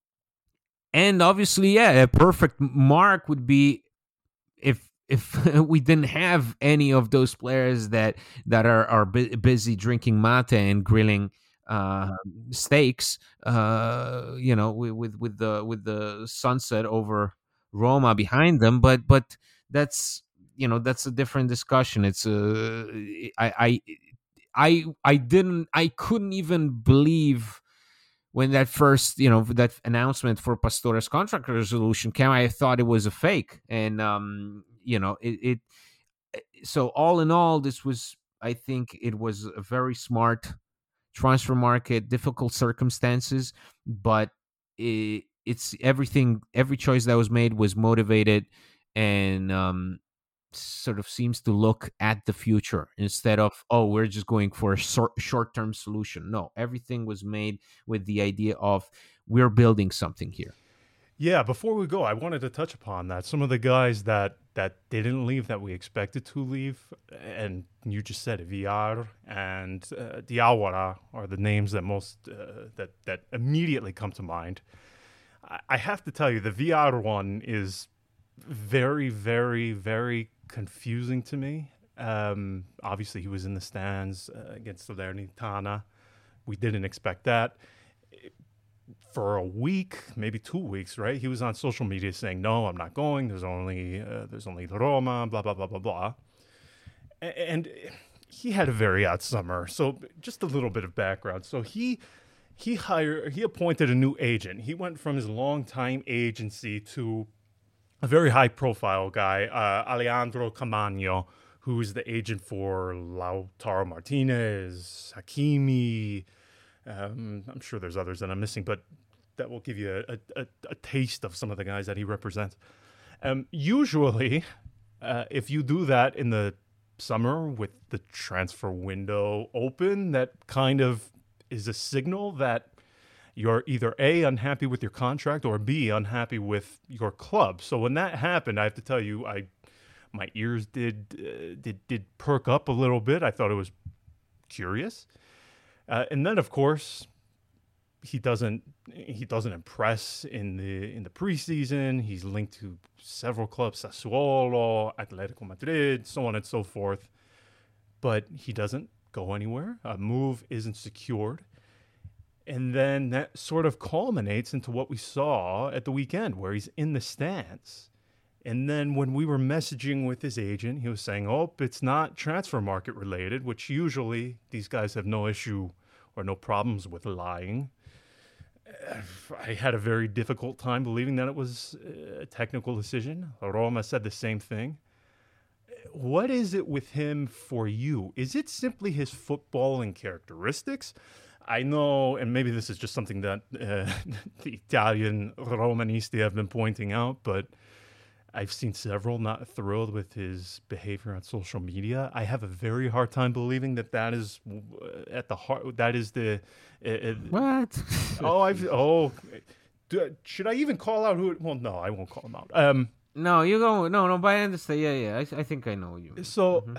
S3: and obviously, yeah, a perfect mark would be if if we didn't have any of those players that, that are, are bu- busy drinking mate and grilling uh steaks uh you know with, with with the with the sunset over Roma behind them, but but that's you know that's a different discussion. It's uh I I I I didn't I couldn't even believe when that first you know that announcement for Pastore's contract resolution came. I thought it was a fake, and um you know it, it so all in all, this was I think it was a very smart transfer market, difficult circumstances, but it, it's everything. Every choice that was made was motivated, and um, sort of seems to look at the future instead of oh, we're just going for a short, short-term solution. No, everything was made with the idea of we're building something here.
S2: Yeah, before we go, I wanted to touch upon that. Some of the guys that, that didn't leave that we expected to leave, and you just said it, V R and uh, Diawara are the names that most uh, that that immediately come to mind. I, I have to tell you, the V R one is very, very, very confusing to me. Um, obviously, he was in the stands uh, against Salernitana. We didn't expect that. For a week, maybe two weeks, right? He was on social media saying, "No, I'm not going. There's only uh, there's only Roma, blah blah blah blah blah." And he had a very odd summer. So just a little bit of background. So he he hired he appointed a new agent. He went from his longtime agency to a very high profile guy, uh, Alejandro Camagno, who is the agent for Lautaro Martinez, Hakimi. Um, I'm sure there's others that I'm missing, but that will give you a, a, a taste of some of the guys that he represents. Um, usually, uh, if you do that in the summer with the transfer window open, that kind of is a signal that you're either A, unhappy with your contract, or B, unhappy with your club. So when that happened, I have to tell you, I my ears did uh, did did perk up a little bit. I thought it was curious. Uh, and then, of course, he doesn't he doesn't impress in the in the preseason. He's linked to several clubs, Sassuolo, Atletico Madrid, so on and so forth. But he doesn't go anywhere. A move isn't secured. And then that sort of culminates into what we saw at the weekend, where he's in the stands. And then when we were messaging with his agent, he was saying, oh, it's not transfer market related, which usually these guys have no issue or no problems with lying. I had a very difficult time believing that it was a technical decision. Roma said the same thing. What is it with him for you? Is it simply his footballing characteristics? I know, and maybe this is just something that uh, the Italian Romanisti have been pointing out, but I've seen several not thrilled with his behavior on social media. I have a very hard time believing that that is at the heart. That is the uh,
S3: what?
S2: oh, I've oh, do, should I even call out who? It, well, no, I won't call him out. Um,
S3: no, you go. No, no, but I understand. Yeah, yeah. I, I think I know you.
S2: So.
S3: Mm-hmm.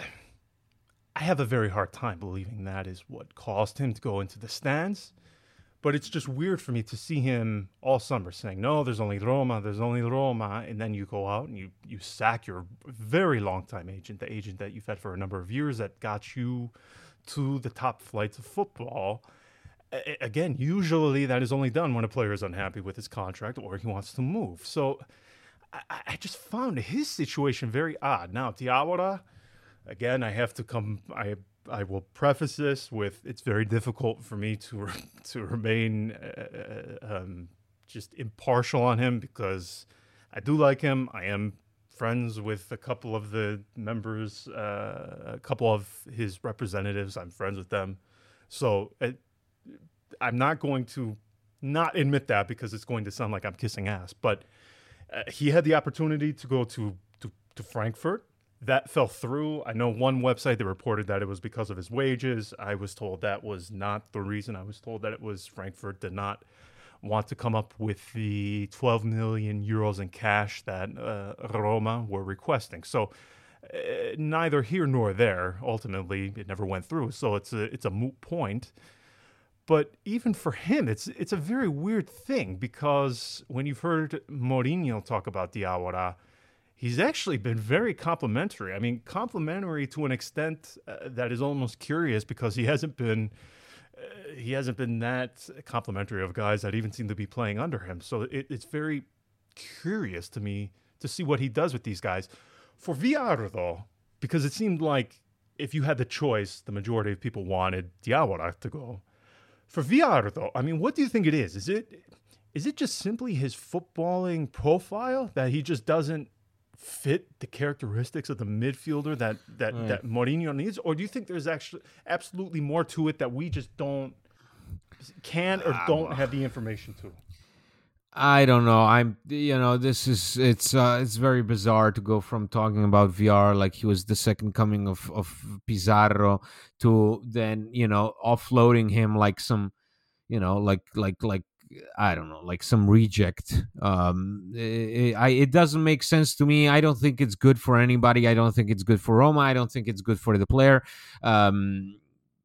S2: I have a very hard time believing that is what caused him to go into the stands. But it's just weird for me to see him all summer saying, no, there's only Roma, there's only Roma. And then you go out and you, you sack your very long-time agent, the agent that you've had for a number of years that got you to the top flights of football. A- again, usually that is only done when a player is unhappy with his contract or he wants to move. So I, I just found his situation very odd. Now, Diawara... Again, I have to come. I I will preface this with it's very difficult for me to to remain uh, um, just impartial on him because I do like him. I am friends with a couple of the members, uh, a couple of his representatives. I'm friends with them, so it, I'm not going to not admit that because it's going to sound like I'm kissing ass. But uh, he had the opportunity to go to to, to Frankfurt. That fell through. I know one website that reported that it was because of his wages. I was told that was not the reason. I was told that it was Frankfurt did not want to come up with the twelve million euros in cash that uh, Roma were requesting. So uh, neither here nor there. Ultimately, it never went through. So it's a it's a moot point. But even for him, it's it's a very weird thing because when you've heard Mourinho talk about Diawara, he's actually been very complimentary. I mean, complimentary to an extent uh, that is almost curious because he hasn't been uh, he hasn't been that complimentary of guys that even seem to be playing under him. So it, it's very curious to me to see what he does with these guys. For Villar, though, because it seemed like if you had the choice, the majority of people wanted Diawara to go. For Villar, though, I mean, what do you think it is? Is it is it just simply his footballing profile that he just doesn't fit the characteristics of the midfielder that that,
S3: right.
S2: that Mourinho needs? Or do you think there's actually absolutely more to it that we just don't can or don't have the information to?
S3: I don't know. I'm, you know, this is it's uh, it's very bizarre to go from talking about V R like he was the second coming of of Pizarro to then, you know, offloading him like some, you know, like like like I don't know, like some reject. Um, it, I, it doesn't make sense to me. I don't think it's good for anybody. I don't think it's good for Roma. I don't think it's good for the player. Um,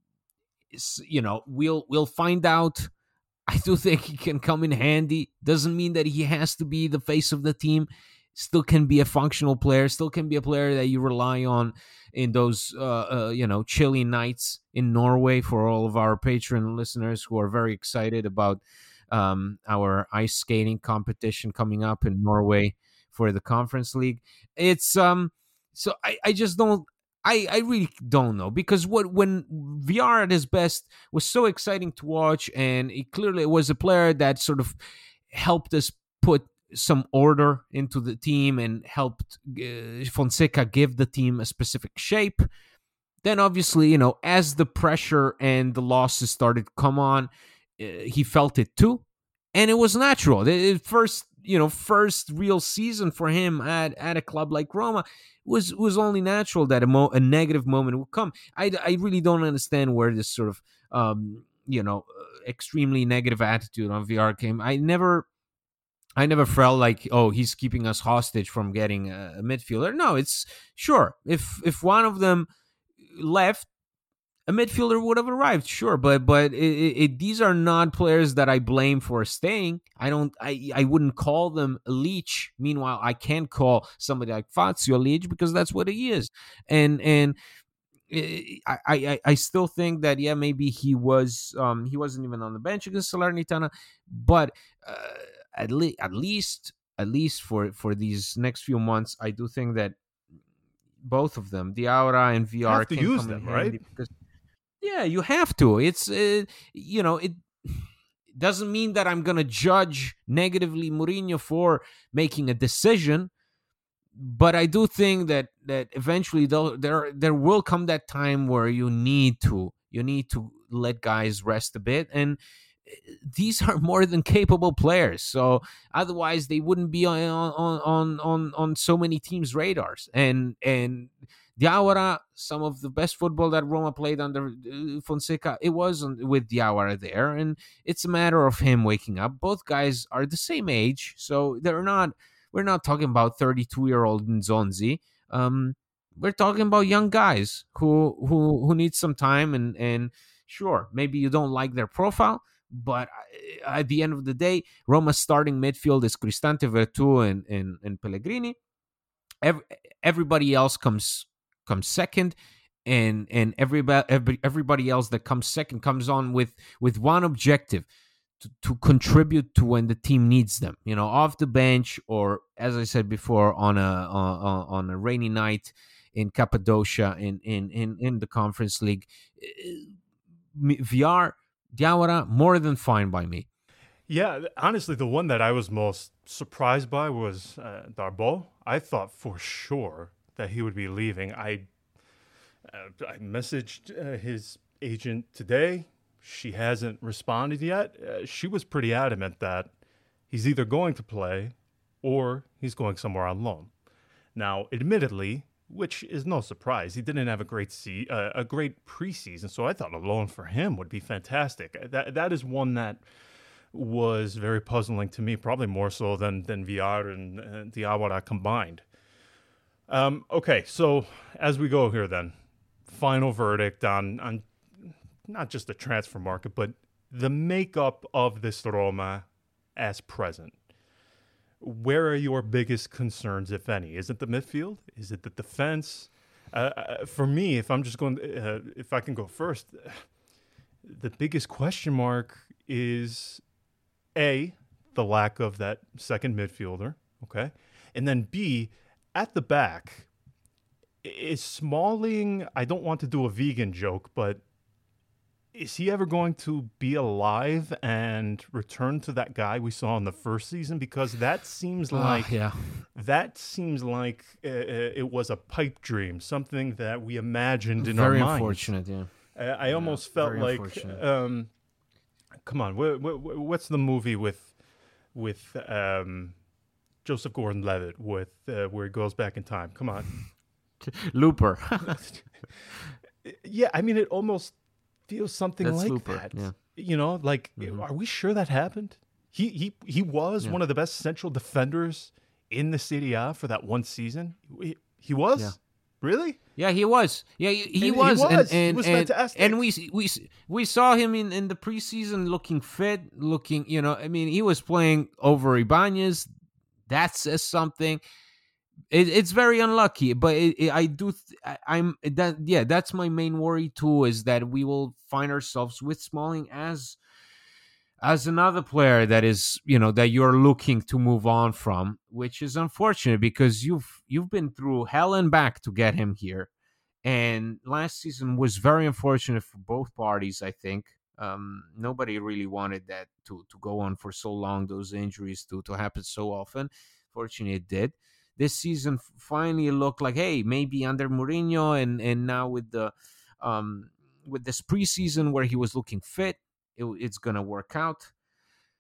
S3: you know, we'll we'll find out. I do think he can come in handy. Doesn't mean that he has to be the face of the team. Still can be a functional player. Still can be a player that you rely on in those, uh, uh, you know, chilly nights in Norway. For all of our Patreon listeners who are very excited about um, our ice skating competition coming up in Norway for the Conference League. It's um, so I, I just don't. I, I really don't know because what when V R at his best was so exciting to watch, and he clearly was a player that sort of helped us put some order into the team and helped uh, Fonseca give the team a specific shape. Then obviously, you know, as the pressure and the losses started to come on, uh, he felt it too. And it was natural. At first, you know, first real season for him at, at a club like Roma, was was only natural that a, mo- a negative moment would come. I, I really don't understand where this sort of, um, you know, extremely negative attitude on V R came. I never... I never felt like, oh, he's keeping us hostage from getting a, a midfielder. No, it's sure. If if one of them left, a midfielder would have arrived, sure. But but it, it, these are not players that I blame for staying. I don't. I, I wouldn't call them a leech. Meanwhile, I can't call somebody like Fazio a leech because that's what he is. And and I, I, I still think that, yeah, maybe he was um he wasn't even on the bench against Salernitana, but uh, at least at least at least for for these next few months, I do think that both of them, Diawara and V R,
S2: have to
S3: can
S2: use
S3: come
S2: them,
S3: in handy
S2: right?
S3: because, yeah, you have to. It's uh, you know it doesn't mean that I'm gonna judge negatively Mourinho for making a decision. But I do think that that eventually there there will come that time where you need to you need to let guys rest a bit, and these are more than capable players. So otherwise, they wouldn't be on on on on, on so many teams' radars. And and Diawara, some of the best football that Roma played under uh, Fonseca, it was with Diawara there, and it's a matter of him waking up. Both guys are the same age, so they're not. We're not talking about thirty-two-year-old Nzonzi. Um, we're talking about young guys who who who need some time. And and sure, maybe you don't like their profile, but at the end of the day, Roma's starting midfield is Cristante, Vertu, and and, and Pellegrini. Every, everybody else comes comes second, and and everybody every, everybody else that comes second comes on with with one objective: To, to contribute to when the team needs them, you know, off the bench, or, as I said before, on a on, on a rainy night in Cappadocia in in in, in the Conference League. V R, Diawara, more than fine by me.
S2: Yeah, honestly, the one that I was most surprised by was uh, Darboe. I thought for sure that he would be leaving. I uh, I messaged uh, his agent today. She hasn't responded yet. Uh, she was pretty adamant that he's either going to play or he's going somewhere on loan. Now, admittedly, which is no surprise, he didn't have a great se- uh, a great preseason, so I thought a loan for him would be fantastic. That that is one that was very puzzling to me, probably more so than than V R and, and Diawara combined. Um, okay, so as we go here, then, final verdict on on. not just the transfer market, but the makeup of this Roma as present. Where are your biggest concerns, if any? Is it the midfield? Is it the defense? Uh, for me, if I'm just going, uh, if I can go first, the biggest question mark is A, the lack of that second midfielder, okay? And then B, at the back, is Smalling, I don't want to do a vegan joke, but is he ever going to be alive and return to that guy we saw in the first season? Because that seems like
S3: uh, yeah.
S2: that seems like uh, it was a pipe dream, something that we imagined in
S3: Very
S2: our minds.
S3: unfortunate, yeah.
S2: Uh, I
S3: yeah,
S2: almost felt like, um, come on, wh- wh- what's the movie with with um, Joseph Gordon-Levitt with uh, where he goes back in time? Come on,
S3: Looper.
S2: Yeah, I mean, it almost feels something
S3: That's
S2: like
S3: Looper,
S2: that.
S3: yeah.
S2: You know, like,
S3: Mhm.
S2: are we sure that happened? He he he was
S3: Yeah.
S2: one of the best central defenders in the Serie A for that one season. He, he was?
S3: Yeah.
S2: Really?
S3: Yeah, he was. Yeah, he, he
S2: And he
S3: was.
S2: was.
S3: And,
S2: He
S3: and,
S2: was
S3: and,
S2: fantastic.
S3: And we we we saw him in, in the preseason looking fit, looking, you know, I mean, he was playing over Ibanez. That says something. It, it's very unlucky, but it, it, I do. Th- I, I'm that. Yeah, that's my main worry too. Is that we will find ourselves with Smalling as as another player that is, you know, that you're looking to move on from, which is unfortunate because you've you've been through hell and back to get him here, and last season was very unfortunate for both parties. I think um, nobody really wanted that to to go on for so long. Those injuries to to happen so often. Fortunately, it did. This season finally looked like, hey, maybe under Mourinho and and now with the um, with this preseason where he was looking fit, it, it's gonna work out. And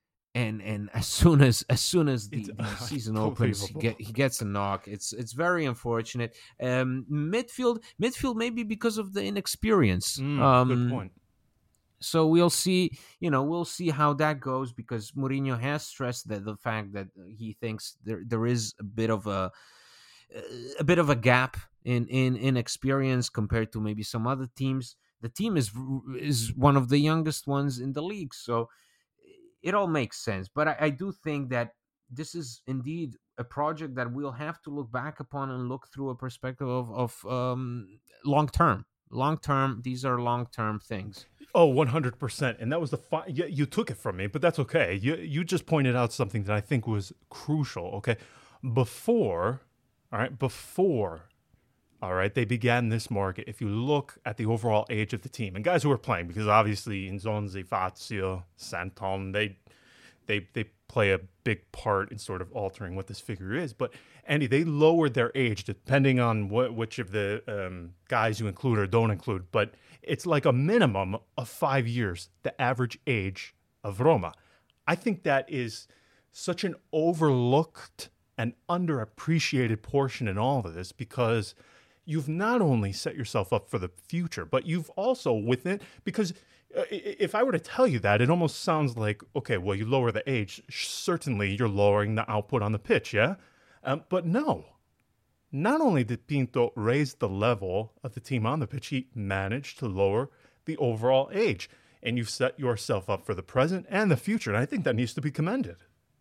S3: and and as soon as as soon as the,
S2: It's
S3: the season opens, he, get, he gets a knock. It's it's very unfortunate. Um, midfield midfield maybe because of the inexperience.
S2: Mm,
S3: um,
S2: good point.
S3: So we'll see, you know, we'll see how that goes, because Mourinho has stressed that the fact that he thinks there there is a bit of a a bit of a gap in in, in experience compared to maybe some other teams. The team is is one of the youngest ones in the league, so it all makes sense. But I, I do think that this is indeed a project that we'll have to look back upon and look through a perspective of, of um, long term. Long term, these are long term things.
S2: Oh, one hundred percent. And that was the fi- you, you took it from me, but that's okay. You you just pointed out something that I think was crucial, okay? Before, all right, before, all right, they began this market, if you look at the overall age of the team and guys who are playing, because obviously Nzonzi, Fazio, Santon, they they they play a big part in sort of altering what this figure is. But Andy, they lowered their age depending on what which of the um, guys you include or don't include. But it's like a minimum of five years, the average age of Roma. I think that is such an overlooked and underappreciated portion in all of this, because you've not only set yourself up for the future, but you've also within, because if I were to tell you that, it almost sounds like, okay, well, you lower the age. Certainly, you're lowering the output on the pitch, yeah? Um, but no. Not only did Pinto raise the level of the team on the pitch, he managed to lower the overall age. And you've set yourself up for the present and the future. And I think that needs to be commended.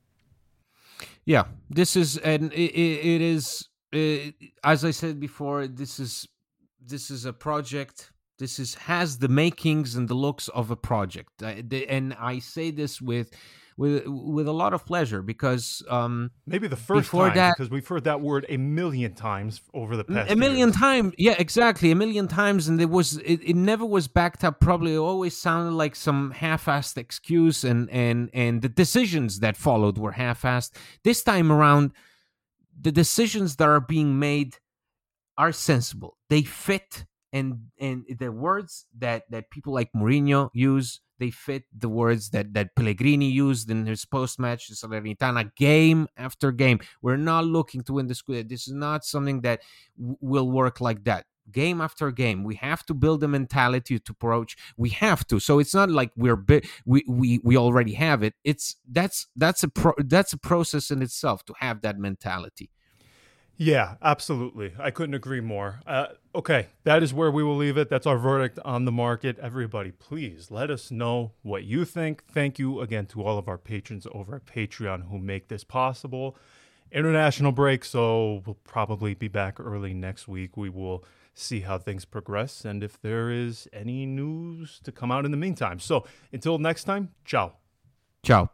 S3: Yeah, this is, and it, it is, uh, as I said before, this is this is a project. This is has the makings and the looks of a project, uh, the, and I say this with with with a lot of pleasure, because um,
S2: maybe the first
S3: before
S2: time,
S3: that,
S2: because we've heard that word a million times over the past
S3: a million
S2: years.
S3: times. Yeah, exactly, a million times, and it was it, it never was backed up. Probably it always sounded like some half-assed excuse, and and and the decisions that followed were half-assed. This time around, the decisions that are being made are sensible. They fit. And and the words that, that people like Mourinho use, they fit the words that, that Pellegrini used in his post-match Salernitana, game after game. We're not looking to win the Scudetto. This is not something that w- will work like that. Game after game, we have to build a mentality to approach. We have to. So it's not like we're bi- we we we already have it. It's that's that's a pro- that's a process in itself to have that mentality.
S2: Yeah, absolutely. I couldn't agree more. Uh, okay, that is where we will leave it. That's our verdict on the market. Everybody, please let us know what you think. Thank you again to all of our patrons over at Patreon who make this possible. International break, so we'll probably be back early next week. We will see how things progress and if there is any news to come out in the meantime. So until next time, ciao.
S3: Ciao.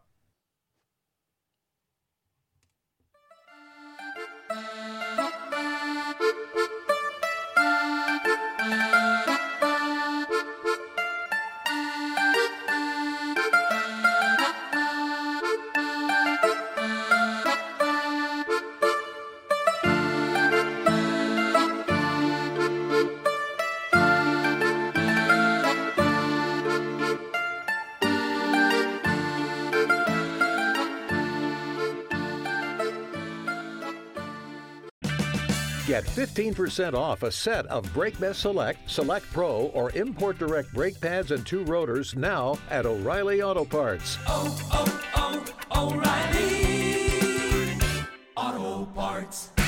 S4: Get fifteen percent off a set of BrakeMess Select, Select Pro, or Import Direct brake pads and two rotors now at O'Reilly Auto Parts.
S5: Oh, oh, oh, O'Reilly Auto Parts.